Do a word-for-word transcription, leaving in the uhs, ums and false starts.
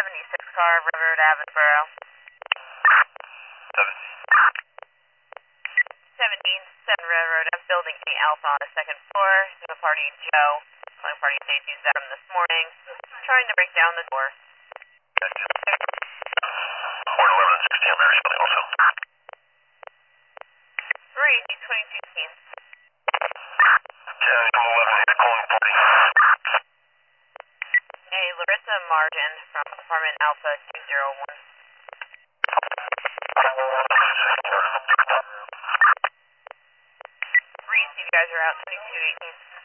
seventy-six car, River Avonsboro. seventeen, seven Railroad, I'm building the Alpha on the second floor. The party Joe, calling party Stacy's out this morning, trying to break down the door. one eleven and sixteen, I'm Mary Shelley also. three, twenty-two team. ten, eleven, eight, calling party. A Larissa Martin from apartment Alpha two zero one. Reese, you guys are out twenty-two eighteen.